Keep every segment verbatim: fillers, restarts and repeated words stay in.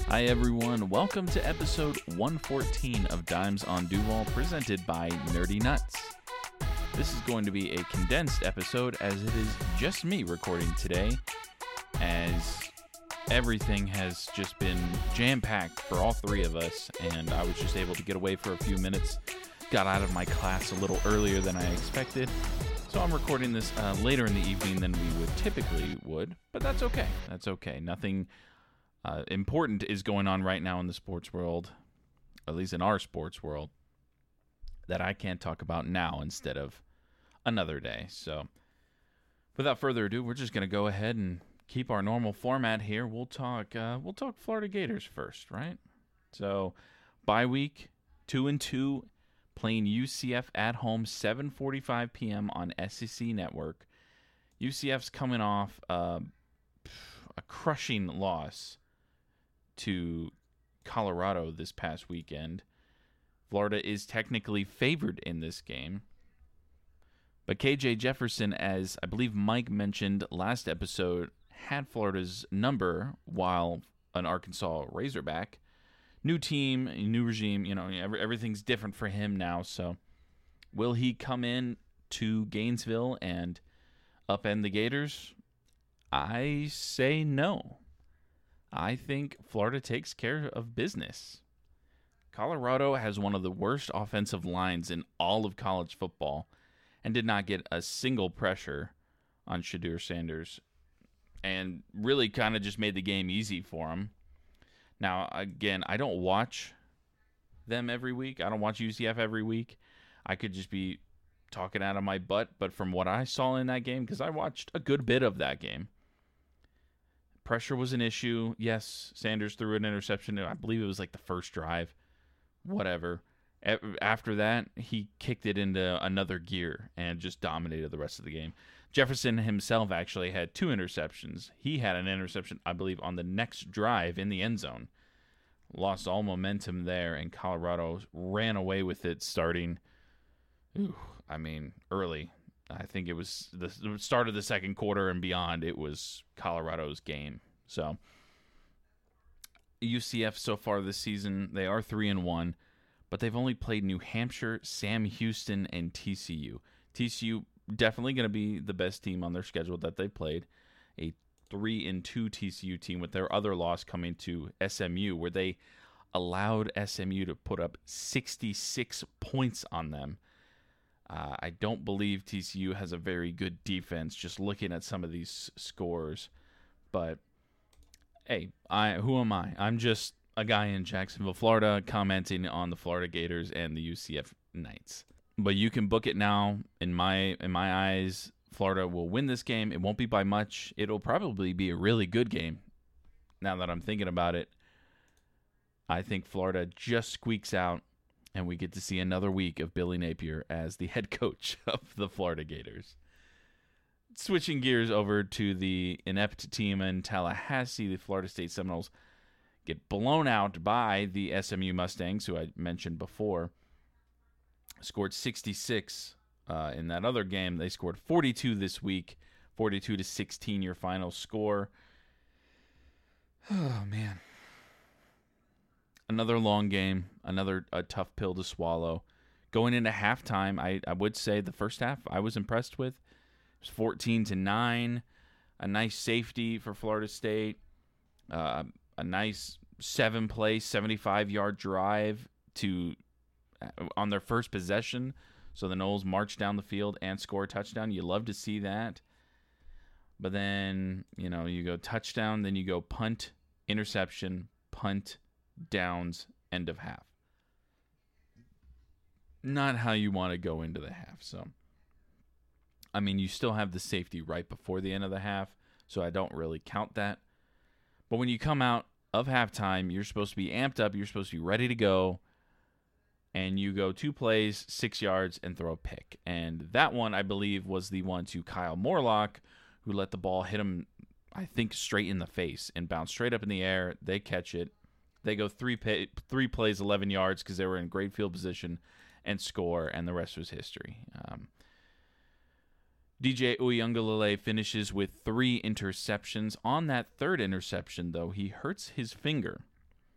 Hi everyone, welcome to episode one fourteen of Dimes on Duval, presented by Nerdy Nuts. This is going to be a condensed episode as it is just me recording today, as everything has just been jam-packed for all three of us, and I was just able to get away for a few minutes, got out of my class a little earlier than I expected, so I'm recording this uh, later in the evening than we would typically would, but that's okay, that's okay, nothing Uh, important is going on right now in the sports world, at least in our sports world, that I can't talk about now instead of another day. So without further ado, we're just going to go ahead and keep our normal format here. We'll talk uh, we'll talk Florida Gators first, right? So bye week, two and two, playing U C F at home, seven forty-five p.m. on S E C Network. U C F's coming off uh, a crushing loss to Colorado this past weekend. Florida is technically favored in this game, but K J Jefferson, as I believe Mike mentioned last episode, had Florida's number while an Arkansas Razorback. New team, new regime, you know, everything's different for him now, so will he come in to Gainesville and upend the Gators? I say no. I think Florida takes care of business. Colorado has one of the worst offensive lines in all of college football and did not get a single pressure on Shedeur Sanders and really kind of just made the game easy for him. Now, again, I don't watch them every week. I don't watch U C F every week. I could just be talking out of my butt, but from what I saw in that game, because I watched a good bit of that game, pressure was an issue. Yes, Sanders threw an interception. I believe it was like the first drive. Whatever. After that, he kicked it into another gear and just dominated the rest of the game. Jefferson himself actually had two interceptions. He had an interception, I believe, on the next drive in the end zone. Lost all momentum there, and Colorado ran away with it starting, ooh, I mean, early. I think it was the start of the second quarter and beyond, it was Colorado's game. So U C F so far this season, they are three and one, but they've only played New Hampshire, Sam Houston, and T C U. T C U definitely going to be the best team on their schedule that they played. A three and two T C U team, with their other loss coming to S M U, where they allowed S M U to put up sixty-six points on them. Uh, I don't believe T C U has a very good defense, just looking at some of these scores. But, hey, I who am I? I'm just a guy in Jacksonville, Florida, commenting on the Florida Gators and the U C F Knights. But you can book it now. In my in my eyes, Florida will win this game. It won't be by much. It'll probably be a really good game. Now that I'm thinking about it, I think Florida just squeaks out, and we get to see another week of Billy Napier as the head coach of the Florida Gators. Switching gears over to the inept team in Tallahassee, the Florida State Seminoles get blown out by the S M U Mustangs, who I mentioned before. Scored sixty-six uh, in that other game. They scored forty-two this week, forty-two to sixteen your final score. Oh, man. Another long game, another a tough pill to swallow. Going into halftime, I, I would say the first half I was impressed with. It was fourteen to nine, a nice safety for Florida State, uh, a nice seven-play, seventy-five-yard drive to uh, on their first possession. So the Noles march down the field and score a touchdown. You love to see that. But then, you know, you go touchdown, then you go punt, interception, punt, downs, end of half. Not how you want to go into the half. So, I mean, you still have the safety right before the end of the half, so I don't really count that. But when you come out of halftime, you're supposed to be amped up, you're supposed to be ready to go, and you go two plays, six yards, and throw a pick. And that one, I believe, was the one to Kyle Morlock, who let the ball hit him, I think, straight in the face and bounce straight up in the air. They catch it. They go three pay, three plays, eleven yards, because they were in great field position, and score, and the rest was history. Um, D J Uyunglele finishes with three interceptions. On that third interception, though, he hurts his finger.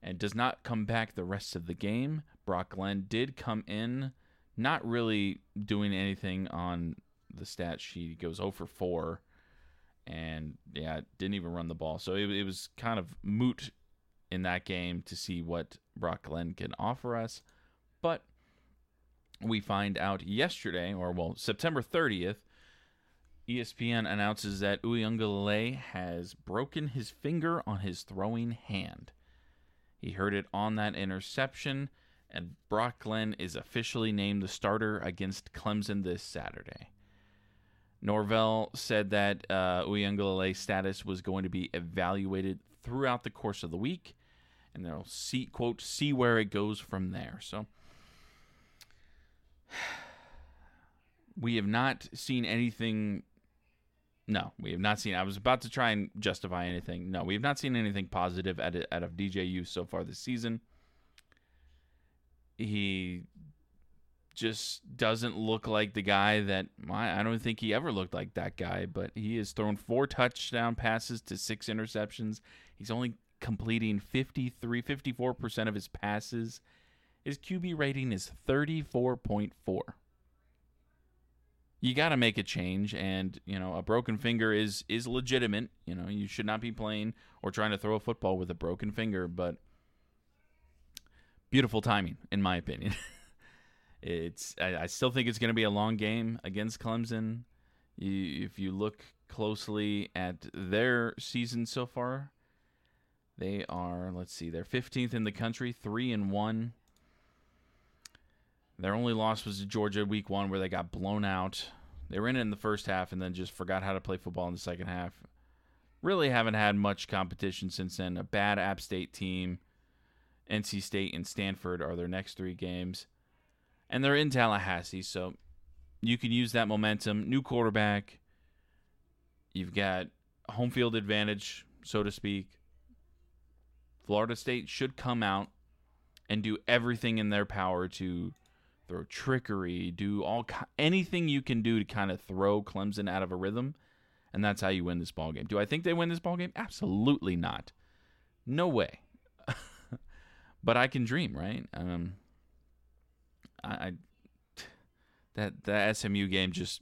and does not come back the rest of the game. Brock Glenn did come in, not really doing anything on the stat sheet. He goes zero for four, and yeah, didn't even run the ball. So it, it was kind of moot in that game to see what Brock Glenn can offer us. But we find out yesterday, or well, September thirtieth, E S P N announces that Uiagalelei has broken his finger on his throwing hand. He hurt it on that interception, and Brock Glenn is officially named the starter against Clemson this Saturday. Norvell said that uh, Uiagalelei's status was going to be evaluated throughout the course of the week, and they'll see, quote, see where it goes from there. So we have not seen anything. No, we have not seen. I was about to try and justify anything. No, we have not seen anything positive out of, out of D J U so far this season. He just doesn't look like the guy that, I don't think he ever looked like that guy, but he has thrown four touchdown passes to six interceptions. He's only completing fifty-three, fifty-four percent of his passes. His Q B rating is thirty-four point four. You got to make a change, and, you know, a broken finger is is legitimate. You know, you should not be playing or trying to throw a football with a broken finger, but beautiful timing, in my opinion. It's I, I still think it's going to be a long game against Clemson. You, if you look closely at their season so far, they are, let's see, they're fifteenth in the country, three and one. Their only loss was to Georgia week one, where they got blown out. They were in it in the first half and then just forgot how to play football in the second half. Really haven't had much competition since then. A bad App State team. N C State and Stanford are their next three games. And they're in Tallahassee, so you can use that momentum. New quarterback. You've got home field advantage, so to speak. Florida State should come out and do everything in their power to throw trickery, do all anything you can do to kind of throw Clemson out of a rhythm, and that's how you win this ball game. Do I think they win this ball game? Absolutely not. No way. But I can dream, right? Um, I, I that the S M U game just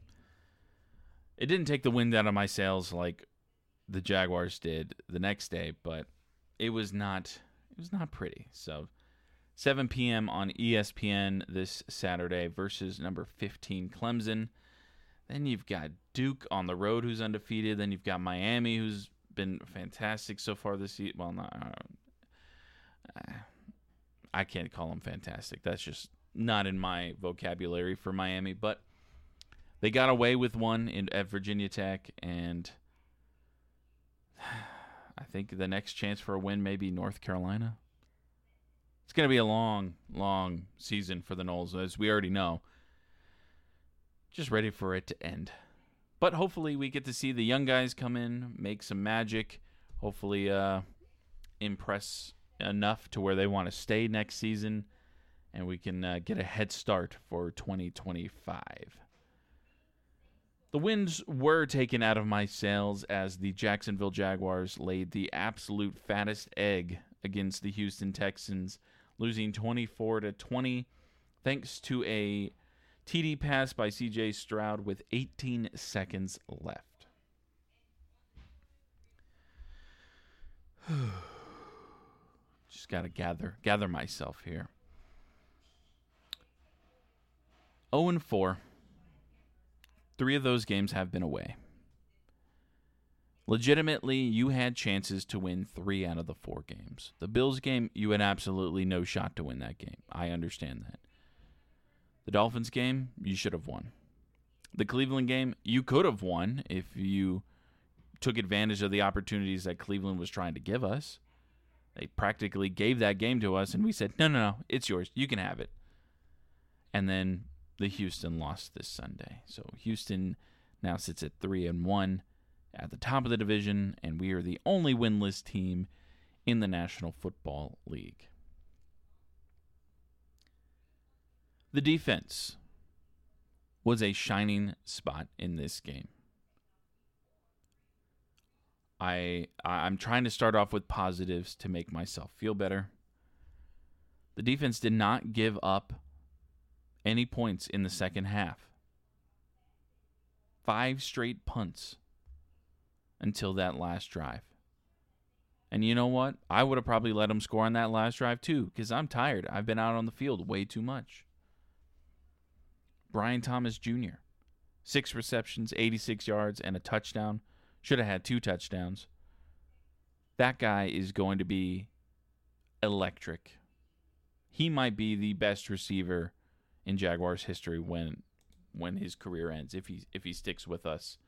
it didn't take the wind out of my sails like the Jaguars did the next day, but it was not it was not pretty. So seven p.m. on E S P N this Saturday versus number fifteen Clemson. Then you've got Duke on the road, who's undefeated. Then you've got Miami, who's been fantastic so far this season. Well, not uh, I can't call them fantastic. That's just not in my vocabulary for Miami. But they got away with one in, at Virginia Tech, and I think the next chance for a win may be North Carolina. It's going to be a long, long season for the Noles, as we already know. Just ready for it to end. But hopefully we get to see the young guys come in, make some magic, hopefully uh, impress enough to where they want to stay next season, and we can uh, get a head start for twenty twenty-five. The winds were taken out of my sails as the Jacksonville Jaguars laid the absolute fattest egg against the Houston Texans, losing twenty-four to twenty thanks to a T D pass by C J Stroud with eighteen seconds left. Just got to gather gather myself here. oh and four. Three of those games have been away. Legitimately, you had chances to win three out of the four games. The Bills game, you had absolutely no shot to win that game. I understand that. The Dolphins game, you should have won. The Cleveland game, you could have won if you took advantage of the opportunities that Cleveland was trying to give us. They practically gave that game to us, and we said, no, no, no, it's yours. You can have it. And then the Houston lost this Sunday. So Houston now sits at three and one at the top of the division, and we are the only winless team in the National Football League. The defense was a shining spot in this game. I I'm trying to start off with positives to make myself feel better. The defense did not give up any points in the second half. Five straight punts until that last drive. And you know what? I would have probably let them score on that last drive too, because I'm tired. I've been out on the field way too much. Brian Thomas Junior Six receptions, eighty-six yards, and a touchdown. Should have had two touchdowns. That guy is going to be electric. He might be the best receiver in Jaguars history when when his career ends, if he if he sticks with us.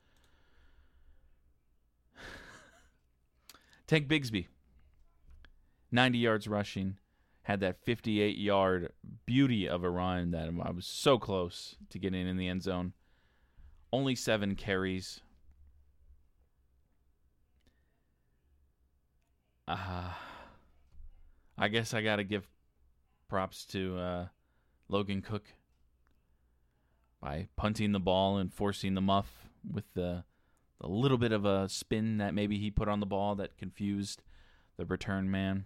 Tank Bigsby, ninety yards rushing, had that fifty-eight-yard beauty of a run that I was so close to getting in the end zone. Only seven carries. Uh, I guess I got to give props to uh, Logan Cook by punting the ball and forcing the muff with the a little bit of a spin that maybe he put on the ball that confused the return man.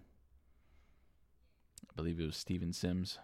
I believe it was Steven Sims.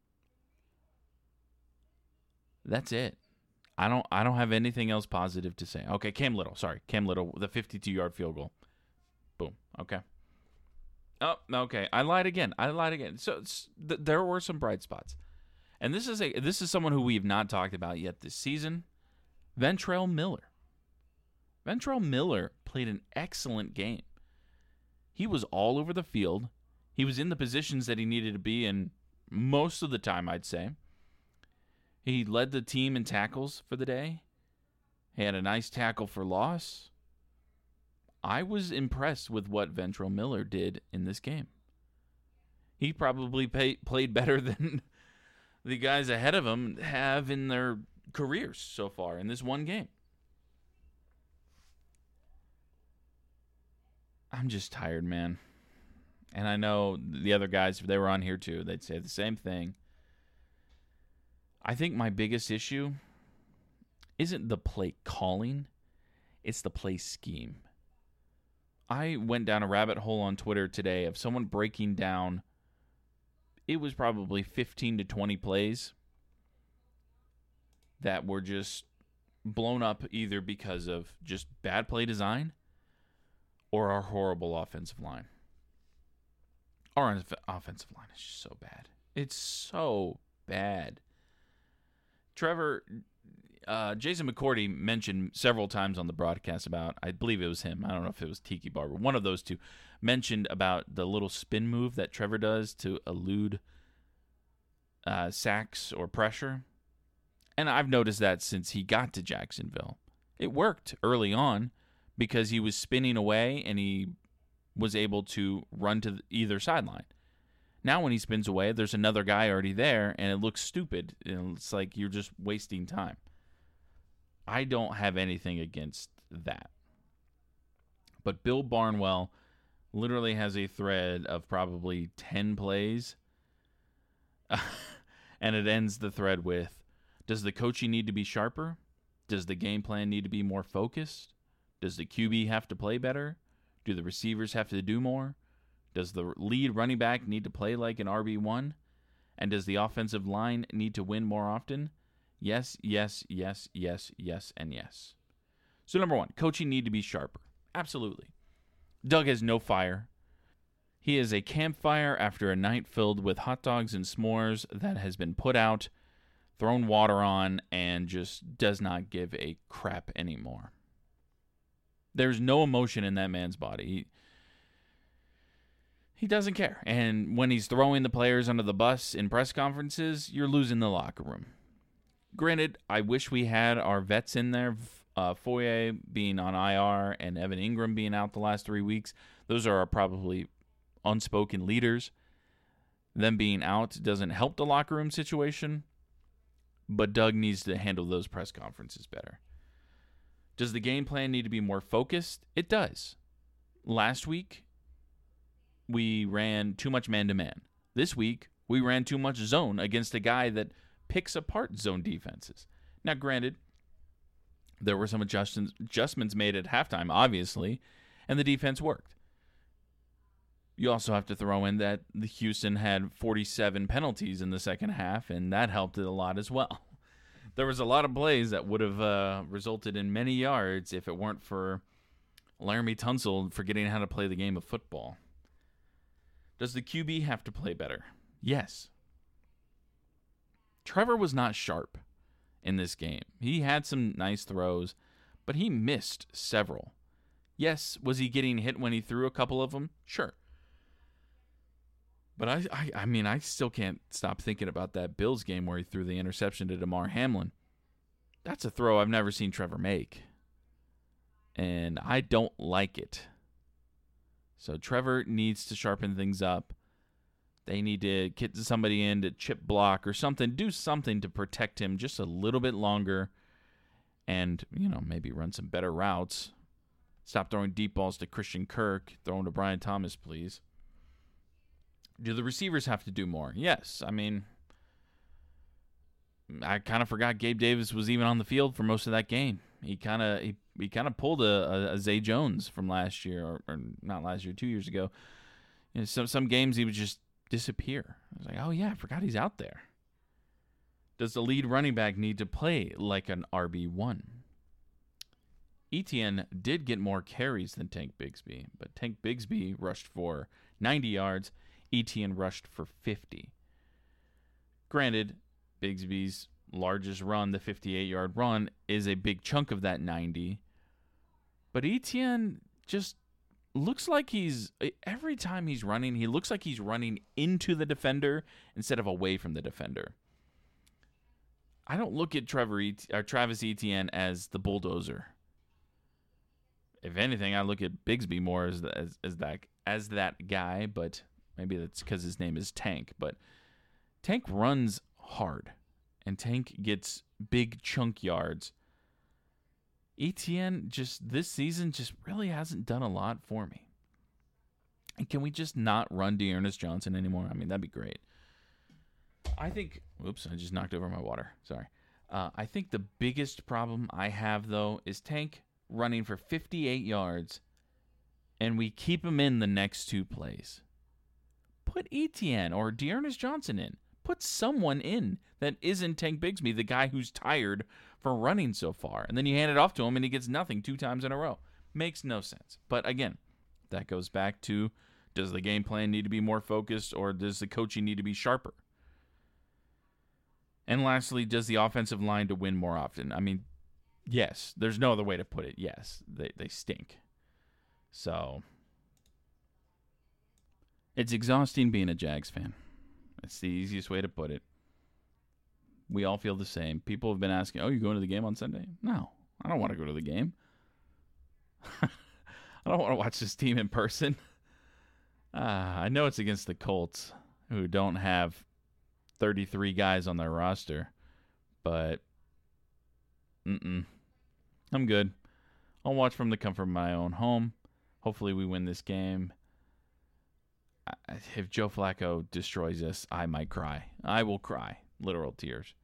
That's it. I don't I don't have anything else positive to say. Okay, Cam Little. Sorry. Cam Little, the fifty-two-yard field goal. Boom. Okay. Oh, okay. I lied again. I lied again. So th- there were some bright spots. And this is a this is someone who we've not talked about yet this season. Ventrell Miller. Ventrell Miller played an excellent game. He was all over the field. He was in the positions that he needed to be in most of the time, I'd say. He led the team in tackles for the day. He had a nice tackle for loss. I was impressed with what Ventrell Miller did in this game. He probably pay, played better than the guys ahead of him have in their careers so far in this one game. I'm just tired, man. And I know the other guys, if they were on here too, they'd say the same thing. I think my biggest issue isn't the play calling, it's the play scheme. I went down a rabbit hole on Twitter today of someone breaking down, it was probably fifteen to twenty plays that were just blown up either because of just bad play design or our horrible offensive line. Our offensive line is just so bad. It's so bad. Trevor, uh, Jason McCourty mentioned several times on the broadcast about, I believe it was him, I don't know if it was Tiki Barber, one of those two, mentioned about the little spin move that Trevor does to elude uh, sacks or pressure. And I've noticed that since he got to Jacksonville. It worked early on because he was spinning away and he was able to run to either sideline. Now when he spins away, there's another guy already there, and it looks stupid. It's like you're just wasting time. I don't have anything against that. But Bill Barnwell literally has a thread of probably ten plays, and it ends the thread with, does the coaching need to be sharper? Does the game plan need to be more focused? Does the Q B have to play better? Do the receivers have to do more? Does the lead running back need to play like an R B one? And does the offensive line need to win more often? Yes, yes, yes, yes, yes, and yes. So number one, coaching need to be sharper. Absolutely. Doug has no fire. He is a campfire after a night filled with hot dogs and s'mores that has been put out, thrown water on, and just does not give a crap anymore. There's no emotion in that man's body. He, he doesn't care. And when he's throwing the players under the bus in press conferences, you're losing the locker room. Granted, I wish we had our vets in there, uh, Foye being on I R and Evan Ingram being out the last three weeks. Those are our probably unspoken leaders. Them being out doesn't help the locker room situation, but Doug needs to handle those press conferences better. Does the game plan need to be more focused? It does. Last week, we ran too much man-to-man. This week, we ran too much zone against a guy that picks apart zone defenses. Now, granted, there were some adjustments, adjustments made at halftime, obviously, and the defense worked. You also have to throw in that the Houston had forty-seven penalties in the second half, and that helped it a lot as well. There was a lot of plays that would have uh, resulted in many yards if it weren't for Laramie Tunsil forgetting how to play the game of football. Does the Q B have to play better? Yes. Trevor was not sharp in this game. He had some nice throws, but he missed several. Yes, was he getting hit when he threw a couple of them? Sure. But I, I, I mean, I still can't stop thinking about that Bills game where he threw the interception to Damar Hamlin. That's a throw I've never seen Trevor make. And I don't like it. So Trevor needs to sharpen things up. They need to get somebody in to chip block or something. Do something to protect him just a little bit longer. And, you know, maybe run some better routes. Stop throwing deep balls to Christian Kirk. Throw them to Brian Thomas, please. Do the receivers have to do more? Yes. I mean, I kind of forgot Gabe Davis was even on the field for most of that game. He kind of he, he kind of pulled a, a, a Zay Jones from last year, or, or not last year, two years ago. You know, some some games he would just disappear. I was like, oh yeah, I forgot he's out there. Does the lead running back need to play like an R B one? Etienne did get more carries than Tank Bigsby, but Tank Bigsby rushed for ninety yards. Etienne rushed for fifty. Granted, Bigsby's largest run, the fifty-eight-yard run, is a big chunk of that ninety. But Etienne just looks like he's, every time he's running, he looks like he's running into the defender instead of away from the defender. I don't look at Trevor Et- or Travis Etienne as the bulldozer. If anything, I look at Bigsby more as, the, as, as that as that guy, but maybe that's because his name is Tank. But Tank runs hard, and Tank gets big chunk yards. Etienne just this season just really hasn't done a lot for me. And can we just not run D'Ernest Johnson anymore? I mean, that'd be great. I think, oops, I just knocked over my water. Sorry. Uh, I think the biggest problem I have, though, is Tank running for fifty-eight yards, and we keep him in the next two plays. Put Etienne or D'Ernest Johnson in. Put someone in that isn't Tank Bigsby, the guy who's tired for running so far. And then you hand it off to him, and he gets nothing two times in a row. Makes no sense. But again, that goes back to, does the game plan need to be more focused, or does the coaching need to be sharper? And lastly, does the offensive line to win more often? I mean, yes. There's no other way to put it. Yes, they, they stink. So it's exhausting being a Jags fan. That's the easiest way to put it. We all feel the same. People have been asking, oh, you going to the game on Sunday? No, I don't want to go to the game. I don't want to watch this team in person. Uh, I know it's against the Colts, who don't have thirty-three guys on their roster, but mm-mm. I'm good. I'll watch from the comfort of my own home. Hopefully we win this game. If Joe Flacco destroys us, I might cry. I will cry. Literal tears.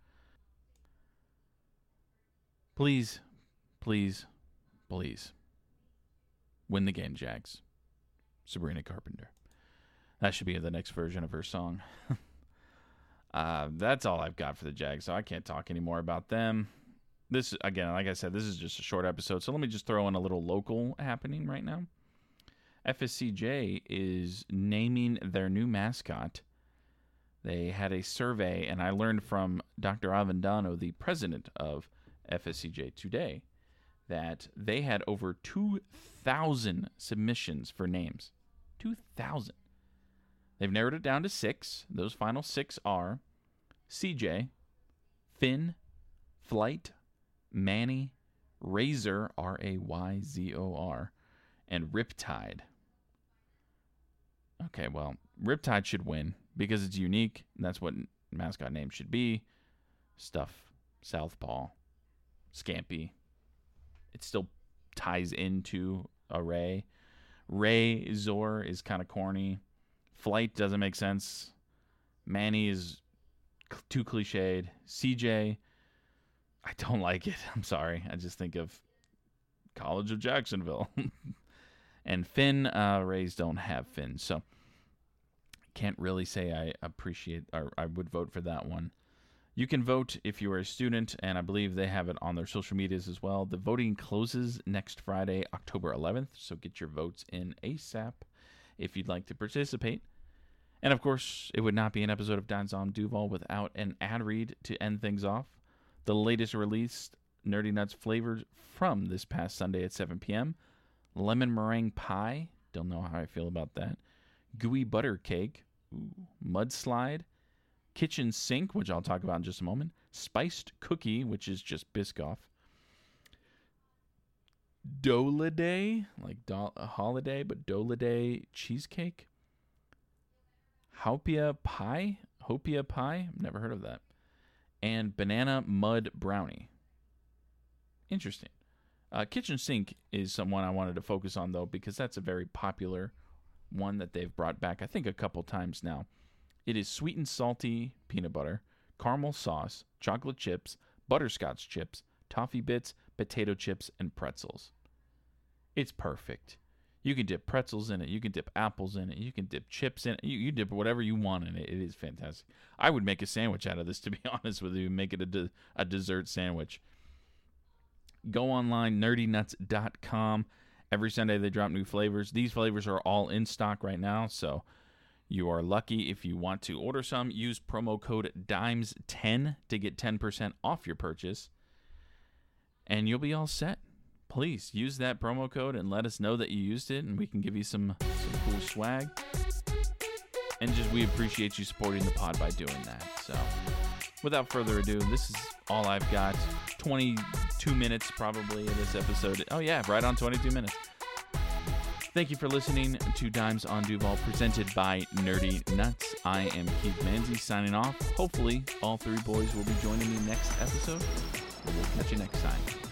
Please, please, please win the game, Jags. Sabrina Carpenter. That should be the next version of her song. uh, that's all I've got for the Jags, so I can't talk anymore about them. This, again, like I said, this is just a short episode, so let me just throw in a little local happening right now. F S C J is naming their new mascot. They had a survey, and I learned from Doctor Avendano, the president of F S C J today, that they had over two thousand submissions for names. two thousand. They've narrowed it down to six. Those final six are C J, Finn, Flight, Manny, Razor, R A Y Z O R, and Riptide. Okay, well, Riptide should win because it's unique. And that's what mascot name should be. Stuff, Southpaw, Scampy. It still ties into a Ray. Ray Zor is kind of corny. Flight doesn't make sense. Manny is cl- too cliched. C J, I don't like it. I'm sorry. I just think of College of Jacksonville. and Finn. Uh, Rays don't have Finn, so can't really say I appreciate or I would vote for that one. You can vote if you are a student, and I believe they have it on their social medias as well. The voting closes next Friday, October eleventh, so get your votes in ASAP if you'd like to participate. And, of course, it would not be an episode of Dimes on Duval without an ad read to end things off. The latest released Nerdy Nuts flavors from this past Sunday at seven p.m. Lemon meringue pie. Don't know how I feel about that. Gooey butter cake. Ooh. Mudslide. Kitchen sink, which I'll talk about in just a moment. Spiced cookie, which is just Biscoff. Doladay, like do- a holiday, but Doladay cheesecake. Hopia pie? Hopia pie? Never heard of that. And banana mud brownie. Interesting. Uh, kitchen sink is someone I wanted to focus on, though, because that's a very popular one that they've brought back, I think, a couple times now. It is sweet and salty peanut butter, caramel sauce, chocolate chips, butterscotch chips, toffee bits, potato chips, and pretzels. It's perfect. You can dip pretzels in it. You can dip apples in it. You can dip chips in it. You, you dip whatever you want in it. It is fantastic. I would make a sandwich out of this, to be honest with you. Make it a, de- a dessert sandwich. Go online, nerdy nuts dot com. Every Sunday they drop new flavors. These flavors are all in stock right now, so you are lucky. If you want to order some, use promo code dimes ten to get ten percent off your purchase, and you'll be all set. Please use that promo code and let us know that you used it, and we can give you some, some cool swag. And just we appreciate you supporting the pod by doing that. So without further ado, this is all I've got. twenty-two minutes probably in this episode. Oh yeah, right on twenty-two minutes. Thank you for listening to Dimes on Duval, presented by Nerdy Nuts. I am Keith Manzi signing off. Hopefully all three boys will be joining me next episode. We'll catch you next time.